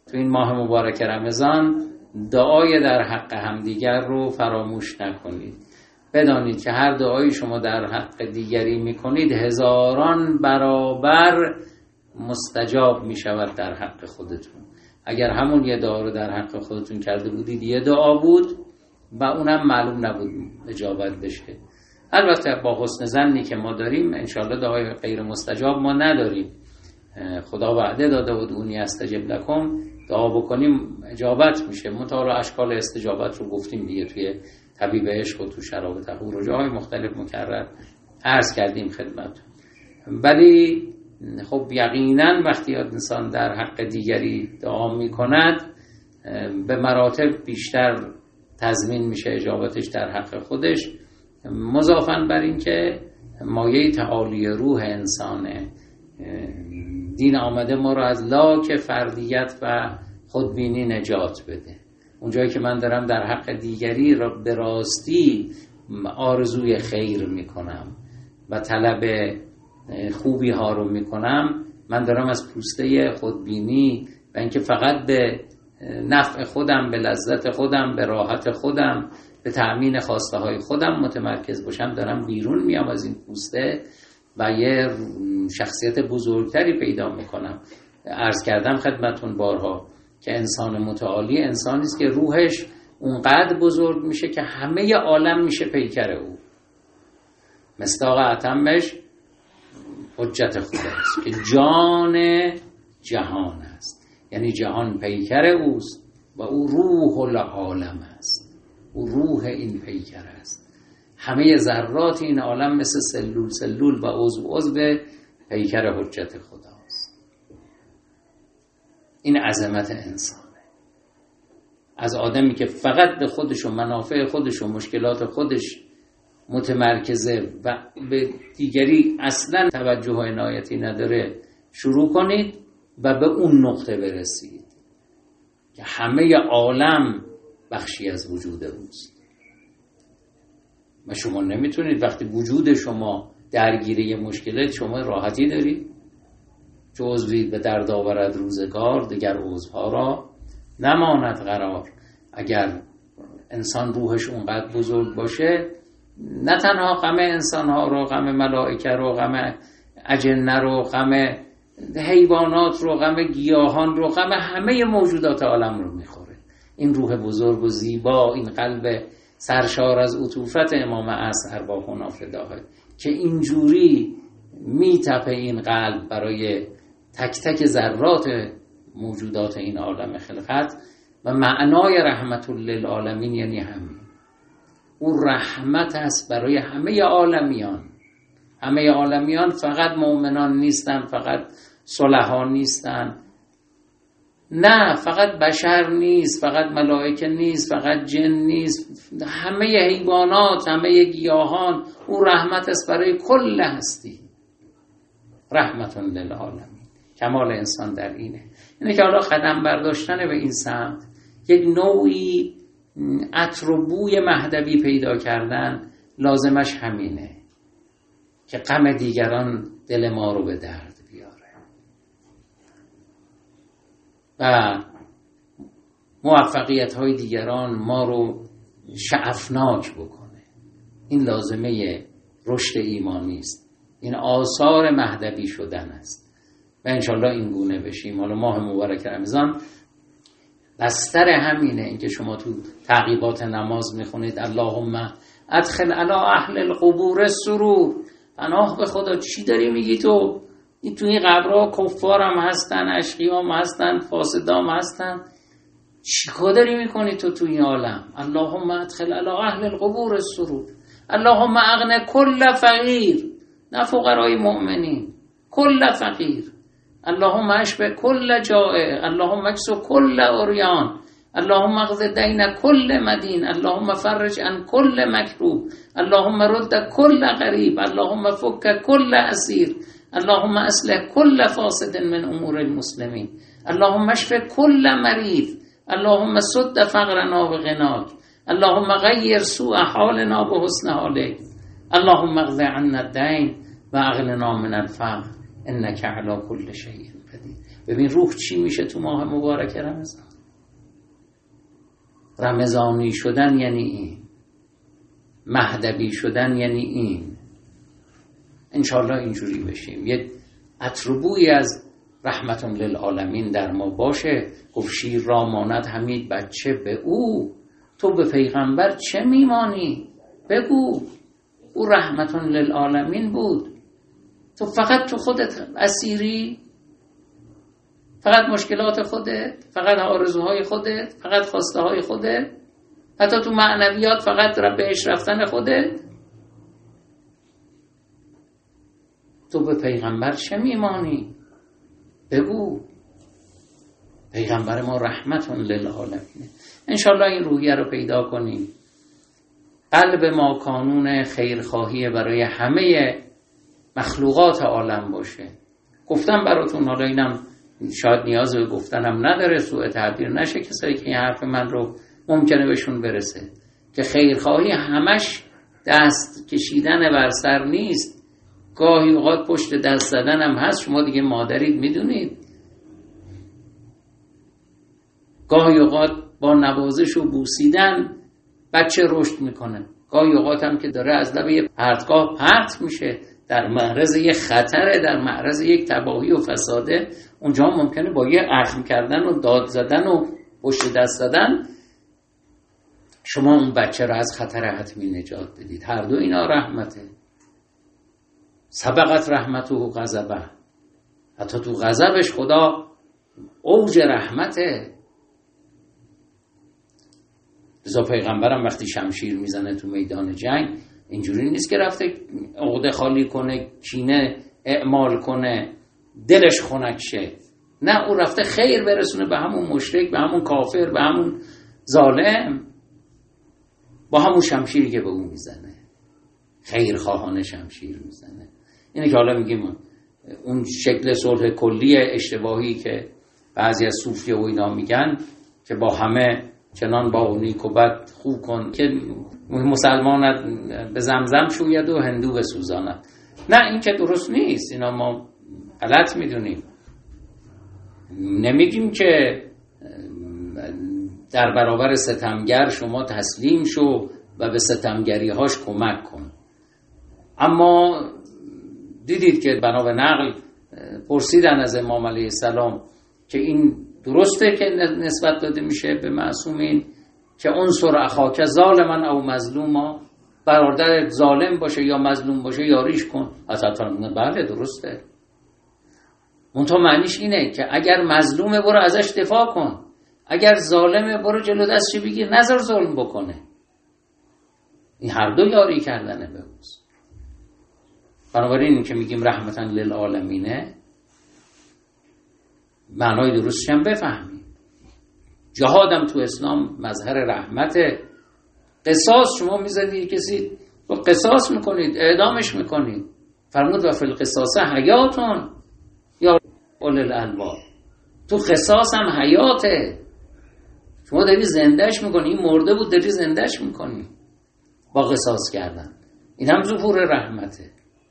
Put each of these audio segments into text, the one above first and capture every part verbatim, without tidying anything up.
تو این ماه مبارک رمضان دعای در حق همدیگر رو فراموش نکنید. بدانید که هر دعایی شما در حق دیگری میکنید هزاران برابر مستجاب میشود در حق خودتون. اگر همون یه دعا رو در حق خودتون کرده بودید یه دعا بود و اونم معلوم نبود اجابت بشه. البته با حسن ظنی که ما داریم انشالله دعای غیر مستجاب ما نداریم. خدا وعده داده بود اونی استجب لکم، دعا بکنیم اجابت میشه. منتها اشکال استجابت رو گفتیم دیگه توی طبیب عشق و تو شراب طهور و جاهای مختلف مکرر عرض کردیم خدمت. ولی خب یقینا وقتی انسان در حق دیگری دعا میکند به مراتب بیشتر تضمین میشه اجابتش در حق خودش، مضافاً بر این که مایه تعالی روح انسانه. دین آمده ما رو از لاک فردیت و خودبینی نجات بده. اونجایی که من دارم در حق دیگری را به راستی آرزوی خیر میکنم و طلب خوبی ها رو میکنم، من دارم از پوسته خودبینی و اینکه فقط به نفع خودم، به لذت خودم، به راحت خودم، به تأمین خواسته های خودم متمرکز باشم، دارم بیرون میام از این پوسته و یه شخصیت بزرگتری پیدا میکنم. عرض کردم خدمتون بارها که انسان متعالی انسانی است که روحش اونقدر بزرگ میشه که همه عالم میشه پیکر او. مصداق اتمش حجت خدا است که جان جهان است، یعنی جهان پیکر اوست و او روح العالم است. او روح این پیکر است. همه ذرات این عالم مثل سلول سلول و عضو عضو پیکر حجت خداست. این عظمت انسانه. از آدمی که فقط به خودش و منافع خودش و مشکلات خودش متمرکزه و به دیگری اصلا توجه و عنایتی نداره شروع کنید و به اون نقطه برسید که همه عالم بخشی از وجود اوست و شما نمیتونید وقتی وجود شما درگیره مشکلات شما راحتی دارید. چه عضوی به درد آورد روزگار دیگر عضوها را نماند قرار. اگر انسان روحش اونقدر بزرگ باشه نه تنها غم انسانها رو، غم ملائکه رو، غم اجنه رو، غم حیوانات رو، غم گیاهان رو، غم همه موجودات عالم رو میخوره. این روح بزرگ و زیبا، این قلب سرشار از عطوفت امام عصر ارواحنا فداه که اینجوری میتپه این قلب برای تک تک ذرات موجودات این عالم خلقت و معنای رحمت للعالمین یعنی همین. او رحمت است برای همه عالمیان. همه عالمیان فقط مؤمنان نیستن، فقط صلحا نیستن، نه فقط بشر نیست، فقط ملائکه نیست، فقط جن نیست، همه حیوانات، همه گیاهان. او رحمت است برای کل هستی. رحمت للعالمین. کمال انسان در اینه. اینه که حالا قدم برداشتن به این سمت یک نوعی عطر و بوی مهدوی پیدا کردن لازمش همینه که غم دیگران دل ما رو به درد بیاره و موفقیت های دیگران ما رو شعفناک بکنه. این لازمه رشد ایمانی است. این آثار مهدوی شدن است و انشالله این گونه بشیم. حالا ماه مبارک رمضان بستر همینه. اینکه شما تو تعقیبات نماز میخونید اللهم ادخل علی اهل القبور السرور. پناه به خدا. چی داری میگی تو؟ این تو این قبرها کفار هم هستن، اشقیا هم هستن، فاسدا هم هستن. چی کار داری میکنی تو تو این عالم؟ اللهم ادخل علی اهل القبور السرور. اللهم اغن کل فقیر، نه فقرای مؤمنین، کل فقیر. اللهم اشفی کل جائع، اللهم اکسو کل عریان، اللهم اقض دین کل مدین، اللهم فرج عن کل مکروب، اللهم رد کل غریب، اللهم فک کل اسیر، اللهم اصلح کل فاسد من امور المسلمین، اللهم اشفی کل مریض، اللهم سد فقرنا بغناک، اللهم غیر سوء حالنا بحسن حالک، اللهم اقض عنا الدین و اغننا من الفقر انك على كل شيء قدیر. ببین روح چی میشه تو ماه مبارک رمضان. رمضانی شدن یعنی این، مهدوی شدن یعنی این. انشالله اینجوری بشیم. یه اتروبویی از رحمتون للعالمین در ما باشه. گفت شیر را ماند همین بچه به او، تو به پیغمبر چه میمانی؟ بگو او رحمتون للعالمین بود، تو فقط تو خودت اسیری، فقط مشکلات خودت، فقط آرزوهای خودت، فقط خواسته های خودت، حتی تو معنویات فقط بهش رفتن خودت. تو به پیغمبر چه میمانی؟ بگو پیغمبر ما رحمتون للعالمین. انشالله این روحیه رو پیدا کنیم. قلب ما کانون خیرخواهی برای همه مخلوقات عالم باشه. گفتم براتون، حالا اینم شاید نیاز به گفتنم نداره، سوء تعبیر نشه کسایی که این حرف من رو ممکنه بهشون برسه، که خیرخواهی همش دست کشیدن بر سر نیست، گاهی اوقات پشت دست زدن هم هست. شما دیگه مادرید میدونید، گاهی اوقات با نوازش و بوسیدن بچه رشد میکنه، گاهی اوقات هم که داره از لب یه پرتگاه پرت میشه، در معرض یک خطره، در معرض یک تباهی و فساده، اونجا ممکنه با یه اخم کردن و داد زدن و پشت دست زدن شما اون بچه رو از خطر حتمی نجات بدید. هر دو اینا رحمته. سبقت رحمته و غضبه، حتی تو غضبش خدا اوج رحمته. رضا پیغمبرم وقتی شمشیر میزنه تو میدان جنگ اینجوری نیست که رفته عقده خالی کنه، کینه اعمال کنه، دلش خنک شه. نه، او رفته خیر برسونه به همون مشرک، به همون کافر، به همون ظالم، با همون شمشیری که به اون میزنه، خیرخواهانه شمشیر میزنه. اینه که حالا میگیم اون شکل صلح کلی اشتباهی که بعضی از صوفیه و اینا میگن که با همه چنان با نیک و بد خوب کن که مسلمانت به زمزم شوید و هندو بسوزاند. نه، این که درست نیست. اینا ما غلط میدونیم. نمیگیم که در برابر ستمگر شما تسلیم شو و به ستمگریهاش کمک کن. اما دیدید که بنا به نقل پرسیدن از امام علیه السلام که این درسته که نسبت داده میشه به معصومین که انصر اخاک ظالما او مظلوما، برادر ظالم باشه یا مظلوم باشه یاریش کن. حضرت فرمودن بله درسته. منتها معنیش اینه که اگر مظلومه برو ازش دفاع کن، اگر ظالمه برو جلو دستش بگیر، نذار ظلم بکنه. این هر دو یاری کردنه به اوست. بنابراین این که میگیم رحمتاً للعالمینه، معنای درستش هم بفهمیم. جهادم تو اسلام مظهر رحمته. قصاص شما میزدید کسی و قصاص میکنید، اعدامش میکنید. فرمود و فی القصاص حیاتون یا اول الالباب، تو قصاص هم حیاته. شما داری زندهش میکنی، این مرده بود داری زندهش میکنی با قصاص کردن. این هم ظهور رحمته.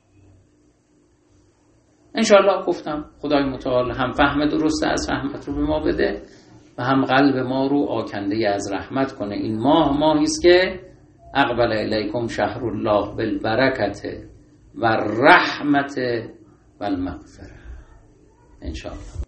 انشاءالله گفتم خدای متعال هم فهم درسته از رحمت رو به ما بده و هم قلب ما رو آکنده از رحمت کنه. این ماه ماهی است که اقبل الیکم شهر الله بالبرکت و رحمت و المغفره. انشاءالله.